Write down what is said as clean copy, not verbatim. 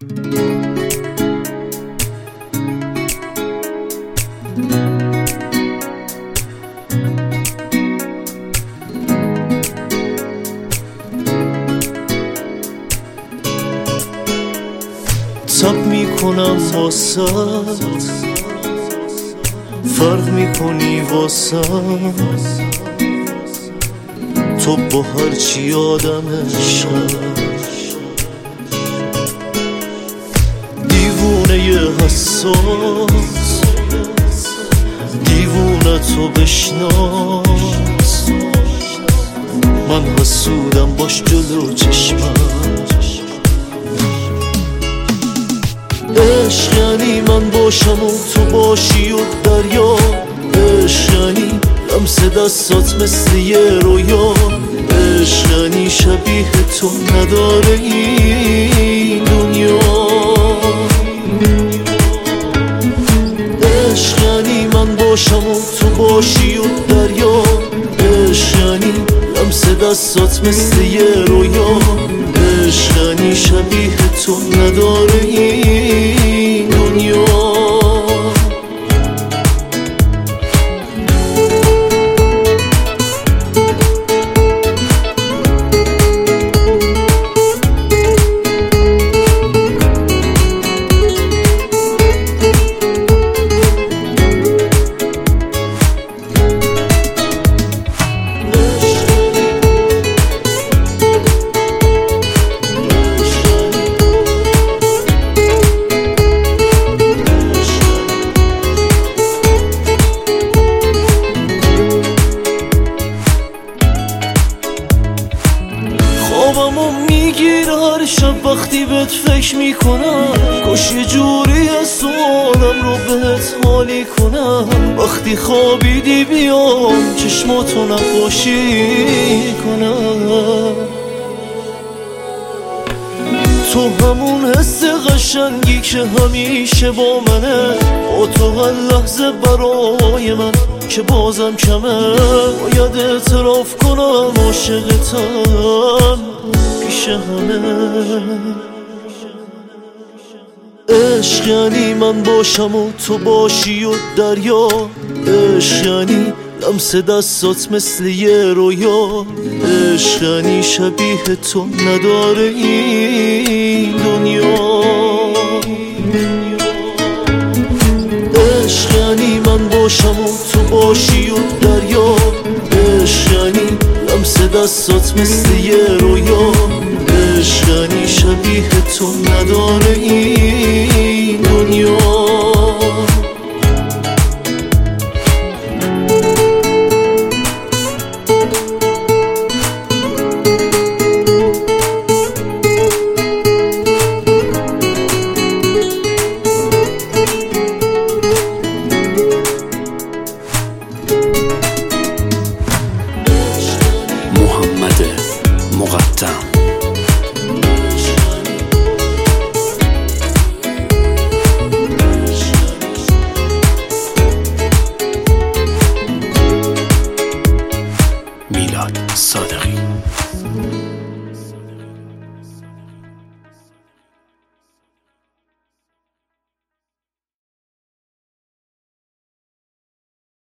تب میکنم واسات، فرق میکنی واسات، تو با هرچی آدمشم، دیوونه حساس، دیوونه تو بشناس، من حسودم باش جلو چشمم. عشق یعنی من باشم و تو باشی و دریا، عشق یعنی لمس دستات مثل یه رویا، عشق یعنی شبیه تو نداره این دنیا، عشق یعنی من باشم و تو باشی و دریا، عشق یعنی لمس دستات مثل یه رویا، عشق یعنی شبیه تو نداره این دنیا. خوابمو میگیر هر شب وقتی بهت فکر میکنم، کاش یه جوری از تو آدم رو بهت حالی کنم، وقتی خوابیدی بیام چشماتو نقاشی کنم، تو همون حس قشنگی که همیشه با منه، با تو هر لحظه برای من که بازم کمه، باید اعتراف کنم عاشقتم پیش همه. عشق یعنی من باشم و تو باشی و دریا، عشق یعنی لمس دستات مثل یه رویا، عشق یعنی شبیه تو نداره این دنیا، عشق یعنی من باشم و تو باشی و دریا، عشق یعنی لمس دستات مثل یه رویا، عشق یعنی شبیه تو نداره این دنیا. محمد مقدم میلاد صادقی.